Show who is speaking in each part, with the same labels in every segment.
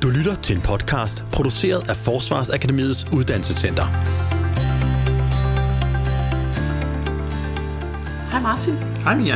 Speaker 1: Du lytter til en podcast, produceret af Forsvarsakademiets Uddannelsescenter.
Speaker 2: Hej Martin.
Speaker 3: Hej Mia.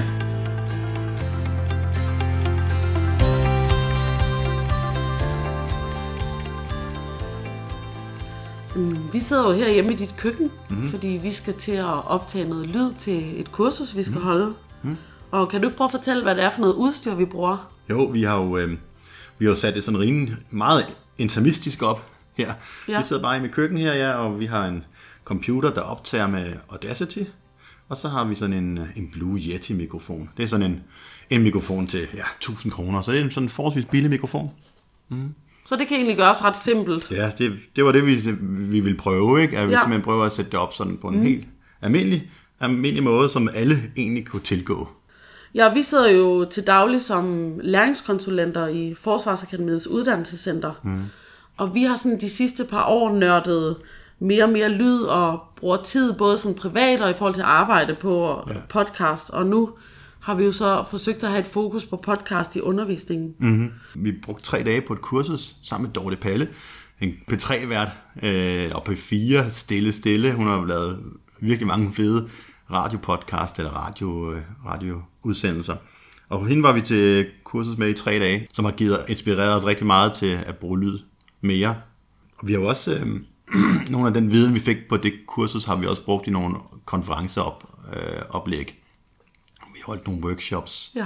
Speaker 2: Vi sidder jo her hjemme i dit køkken, fordi vi skal til at optage noget lyd til et kursus, vi skal holde. Og kan du ikke prøve at fortælle, hvad det er for noget udstyr, vi bruger?
Speaker 3: Jo, vi har jo sat det sådan rimelig meget intimistisk op her. Ja. Vi sidder bare i mit køkken her, ja, og vi har en computer, der optager med Audacity. Og så har vi sådan en Blue Yeti mikrofon. Det er sådan en mikrofon til 1000 kroner, så det er sådan en forholdsvis billig mikrofon.
Speaker 2: Så det kan egentlig gøres ret simpelt.
Speaker 3: Ja, det var det, vi ville prøve, ikke? At vi simpelthen prøver at sætte det op sådan på en helt almindelig måde, som alle egentlig kunne tilgå.
Speaker 2: Ja, vi sidder jo til daglig som læringskonsulenter i Forsvarsakademiets Uddannelsescenter. Og vi har sådan de sidste par år nørdet mere og mere lyd og bruger tid både som privat og i forhold til at arbejde på podcast. Og nu har vi jo så forsøgt at have et fokus på podcast i undervisningen.
Speaker 3: Vi brugte 3 dage på et kursus sammen med Dorte Palle, en P3-vært og P4 stille. Hun har lavet virkelig mange fede radiopodcast eller radioudsendelser. Og hende var vi til kursus med i 3 dage, som har inspireret os rigtig meget til at bruge lyd mere. Og vi har jo også nogle af den viden, vi fik på det kursus, har vi også brugt i nogle konferenceoplæg. Vi har holdt nogle workshops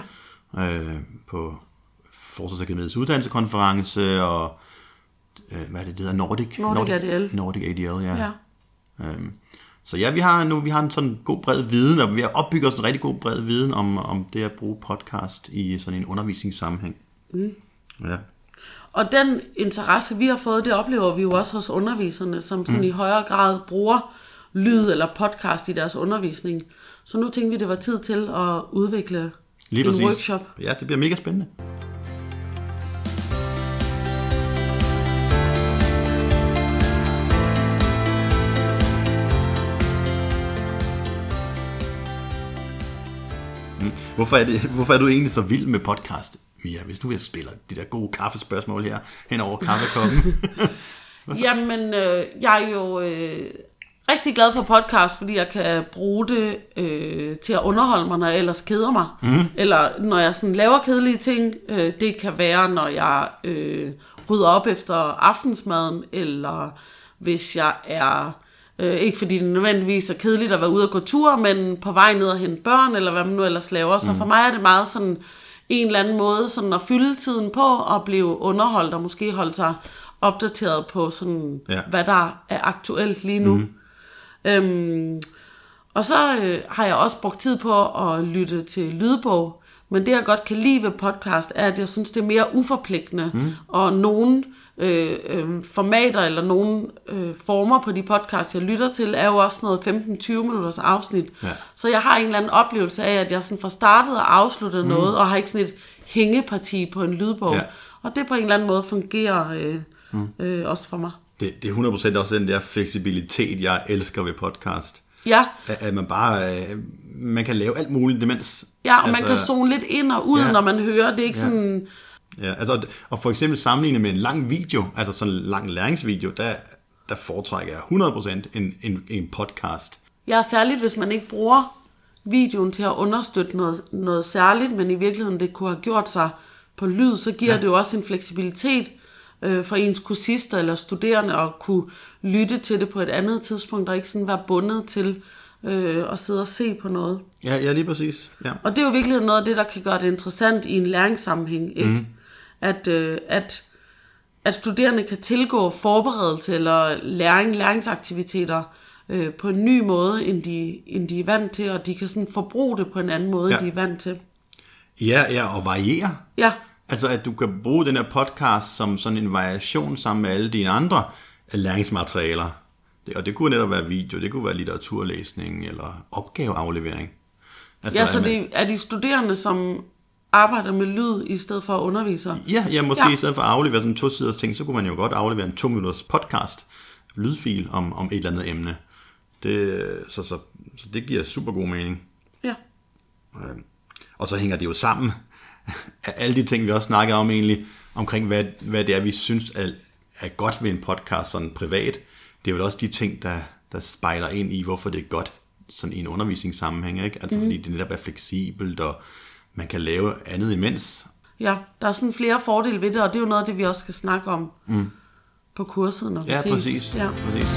Speaker 3: på Forsvarsakademiets uddannelseskonference og hvad er det hedder? Nordic ADL, ja. Så ja, vi har en sådan god bred viden, og vi har opbygget os en rigtig god bred viden om det at bruge podcast i sådan en undervisningssammenhæng. Ja.
Speaker 2: Og den interesse, vi har fået, det oplever vi jo også hos underviserne, som sådan i højere grad bruger lyd eller podcast i deres undervisning. Så nu tænkte vi, det var tid til at udvikle en workshop.
Speaker 3: Ja, det bliver mega spændende. Hvorfor er du egentlig så vild med podcast, Mia, hvis du vil spille de der gode kaffespørgsmål her hen over kaffekoppen?
Speaker 2: Jamen, jeg er jo rigtig glad for podcast, fordi jeg kan bruge det til at underholde mig, når jeg ellers keder mig. Eller når jeg sådan laver kedelige ting. Det kan være, når jeg rydder op efter aftensmaden, eller hvis jeg er... ikke fordi det nødvendigvis er kedeligt at være ude og gå tur, men på vej ned og hente børn, eller hvad man nu ellers laver. Så for mig er det meget sådan en eller anden måde sådan at fylde tiden på og blive underholdt og måske holde sig opdateret på sådan, hvad der er aktuelt lige nu. Og så har jeg også brugt tid på at lytte til lydbog, men det jeg godt kan lide ved podcast er, at jeg synes det er mere uforpligtende, og nogle formater eller nogle former på de podcasts jeg lytter til er jo også noget 15-20 minutters afsnit, så jeg har en eller anden oplevelse af, at jeg sådan får startet og afsluttet noget, og har ikke sådan et hængeparti på en lydbog, og det på en eller anden måde fungerer også for mig.
Speaker 3: Det er 100% også den der fleksibilitet, jeg elsker ved podcast.
Speaker 2: Ja.
Speaker 3: At man bare man kan lave alt muligt demens.
Speaker 2: Ja, og man kan zone lidt ind og ud, når man hører. Det er ikke sådan...
Speaker 3: Ja, altså, og for eksempel sammenlignet med en lang video, altså sådan en lang læringsvideo, der foretrækker jeg 100% en podcast.
Speaker 2: Ja, særligt hvis man ikke bruger videoen til at understøtte noget særligt, men i virkeligheden det kunne have gjort sig på lyd, så giver det jo også en fleksibilitet for ens kursister eller studerende at kunne lytte til det på et andet tidspunkt, og ikke sådan være bundet til at sidde og se på noget.
Speaker 3: Ja, lige præcis. Ja.
Speaker 2: Og det er jo virkelig noget af det, der kan gøre det interessant i en læringssammenhæng, ikke? At studerende kan tilgå forberedelse eller læringsaktiviteter på en ny måde, end de er vant til, og de kan sådan forbruge det på en anden måde, end de er vant til.
Speaker 3: Ja, og variere.
Speaker 2: Ja.
Speaker 3: Altså, at du kan bruge den her podcast som sådan en variation sammen med alle dine andre læringsmaterialer. Og det kunne netop være video, det kunne være litteraturlæsning eller opgaveaflevering. Altså,
Speaker 2: så det er de studerende, som arbejder med lyd i stedet for undervisere?
Speaker 3: Ja, måske i stedet for at aflevere sådan en 2-siders ting, så kunne man jo godt aflevere en 2-minutters podcast, lydfil om et eller andet emne. Så det giver super god mening.
Speaker 2: Ja.
Speaker 3: Og så hænger det jo sammen af alle de ting, vi også snakkede om egentlig, omkring hvad det er, vi synes er godt ved en podcast sådan privat. Det er vel også de ting, der spejler ind i, hvorfor det er godt sådan i en undervisningssammenhæng, ikke? Altså fordi det netop er fleksibelt, og man kan lave andet imens.
Speaker 2: Ja, der er sådan flere fordele ved det, og det er jo noget af det, vi også skal snakke om på kurset, når vi ses.
Speaker 3: Præcis.
Speaker 2: Ja,
Speaker 3: præcis.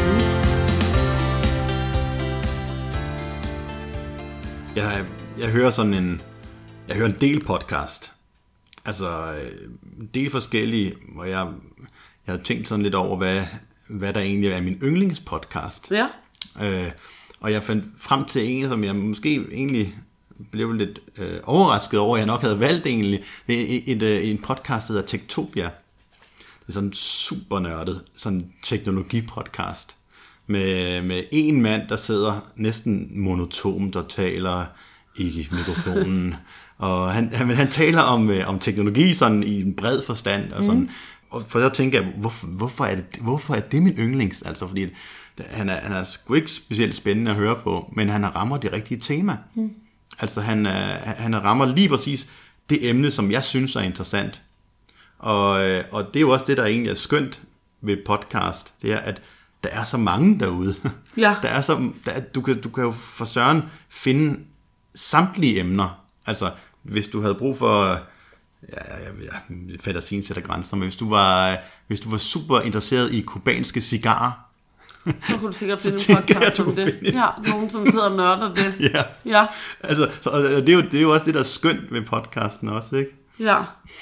Speaker 3: Jeg hører jeg hører en del podcast. Altså en del forskellige, hvor jeg har tænkt sådan lidt over, hvad der egentlig er min yndlingspodcast.
Speaker 2: Ja.
Speaker 3: Og jeg fandt frem til en, som jeg måske egentlig blev lidt overrasket over, jeg nok havde valgt egentlig. Det er en podcast, der hedder Techtopia. Det er sådan en super nørdet, sådan teknologipodcast. Med en mand, der sidder næsten monotont og taler i mikrofonen. Og han taler om teknologi sådan i en bred forstand. Og sådan. Og for så tænker jeg, hvorfor er det min yndlings? Altså fordi han er sgu ikke specielt spændende at høre på, men han rammer det rigtige tema. Altså han rammer lige præcis det emne, som jeg synes er interessant. Og det er jo også det, der egentlig er skønt ved podcast. Det er, at der er så mange derude.
Speaker 2: Ja.
Speaker 3: Du kan jo for søren finde samtlige emner. Altså, hvis du havde brug for... fantasien sætter grænser, men hvis du var super interesseret i kubanske cigarer,
Speaker 2: så kunne du sikkert finde en podcast om det. Ja, nogen, som sidder og nørder det. Ja.
Speaker 3: Altså, det er jo også det, der er skønt ved podcasten også, ikke?
Speaker 2: Ja.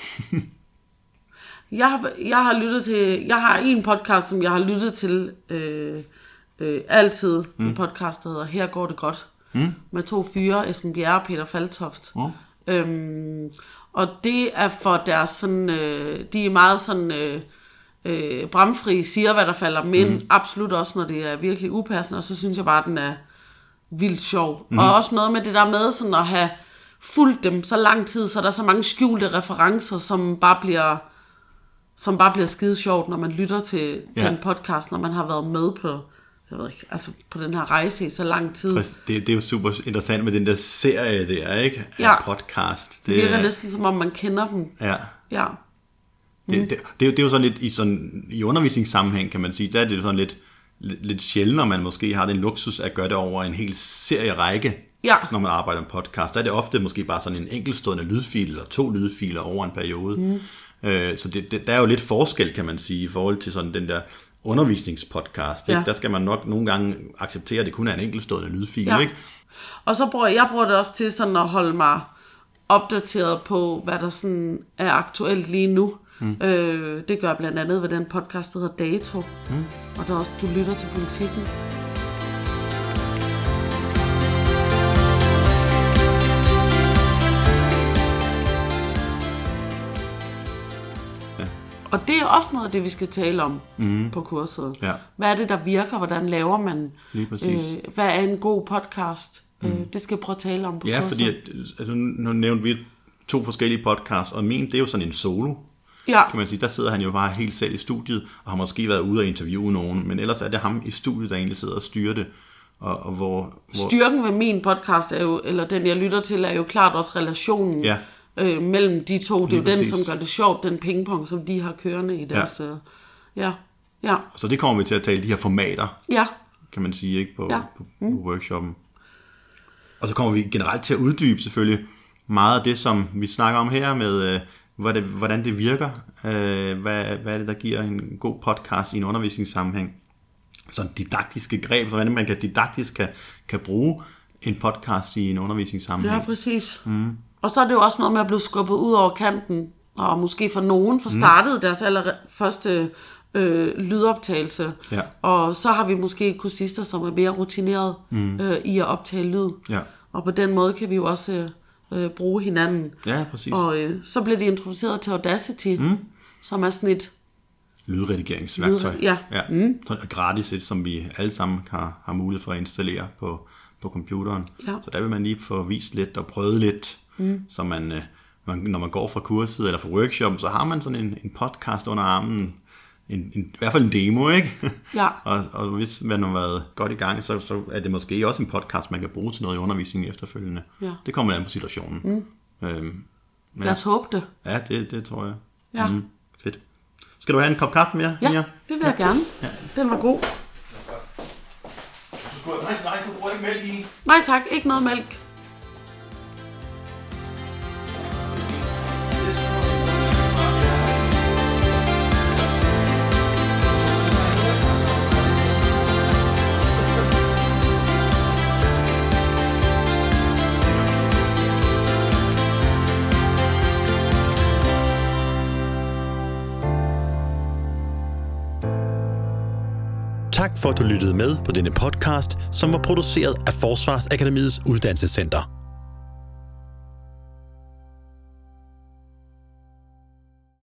Speaker 2: Jeg har en podcast, som jeg har lyttet til altid. En podcast, der hedder Her går det godt. Med 2 fyre, Esben Bjerre og Peter Faltoft. Og det er for deres sådan, de er meget sådan bramfri, siger hvad der falder, men absolut også når det er virkelig upassende, og så synes jeg bare, at den er vildt sjov. Og også noget med det der med sådan at have fulgt dem så lang tid, så der er så mange skjulte referencer, som bare bliver skide sjovt, når man lytter til den podcast, når man har været med på, jeg ved ikke, altså på den her rejse i så lang tid.
Speaker 3: Det er jo super interessant med den der serie der, ikke? Podcast.
Speaker 2: Det virker næsten som om man kender dem. Ja.
Speaker 3: Det er jo sådan lidt i undervisningssammenhæng, kan man sige, der er det jo sådan lidt sjældent, når man måske har den luksus at gøre det over en hel serierække, når man arbejder med podcast. Der er det ofte måske bare sådan en enkeltstående lydfil, eller 2 lydfiler over en periode. Så der er jo lidt forskel, kan man sige, i forhold til sådan den der undervisningspodcast. Ja. Der skal man nok nogle gange acceptere, at det kun er en enkeltstående lydfil. Ikke?
Speaker 2: Og så bruger jeg det også til sådan at holde mig opdateret på, hvad der sådan er aktuelt lige nu. Det gør jeg blandt andet ved den podcast, der hedder Dato. Og der også, du lytter til Politikken. Og det er også noget af det, vi skal tale om på kurset. Ja. Hvad er det, der virker? Hvordan laver man? Hvad er en god podcast? Det skal jeg prøve at tale om på kurset. Ja,
Speaker 3: fordi altså, nu nævnte vi 2 forskellige podcasts, og min, det er jo sådan en solo.
Speaker 2: Ja.
Speaker 3: Kan man sige. Der sidder han jo bare helt selv i studiet, og har måske været ude og interviewe nogen, men ellers er det ham i studiet, der egentlig sidder og styrer det. Og hvor...
Speaker 2: Styrken ved min podcast er jo, eller den jeg lytter til, er jo klart også relationen mellem de 2. Det er jo den, som gør det sjovt, den pingpong, som de har kørende i deres... Ja.
Speaker 3: Så det kommer vi til at tale de her formater, kan man sige, ikke, på workshoppen. Og så kommer vi generelt til at uddybe selvfølgelig meget af det, som vi snakker om her med... hvordan det virker, hvad er det, der giver en god podcast i en undervisningssammenhæng. Sådan didaktiske greb, hvordan man didaktisk kan bruge en podcast i en undervisningssammenhæng.
Speaker 2: Ja, præcis. Og så er det jo også noget med at blive skubbet ud over kanten, og måske for nogen får startet deres allerførste lydoptagelse. Ja. Og så har vi måske kursister, som er mere rutineret i at optage lyd. Ja. Og på den måde kan vi jo også... bruge hinanden.
Speaker 3: Ja, præcis.
Speaker 2: Og så blev de introduceret til Audacity, som er sådan et
Speaker 3: lydredigeringsværktøj. Sådan gratis, som vi alle sammen har mulighed for at installere på computeren. Ja. Så der vil man lige få vist lidt og prøvet lidt, så man, når man går fra kurset eller fra workshop, så har man sådan en podcast under armen, i hvert fald en demo, ikke? Ja. og hvis man har været godt i gang, så er det måske også en podcast, man kan bruge til noget i undervisningen efterfølgende. Ja. Det kommer an på situationen.
Speaker 2: Lad os håbe det.
Speaker 3: Ja, det tror jeg.
Speaker 2: Ja.
Speaker 3: Fedt. Skal du have en kop kaffe mere?
Speaker 2: Ja,
Speaker 3: Mia?
Speaker 2: det vil jeg gerne.
Speaker 3: Ja.
Speaker 2: Den var god.
Speaker 3: Nej, du bruger ikke mælk i.
Speaker 2: Nej tak, ikke noget mælk.
Speaker 1: Tak for, at du lyttede med på denne podcast, som var produceret af Forsvarsakademiets Uddannelsescenter.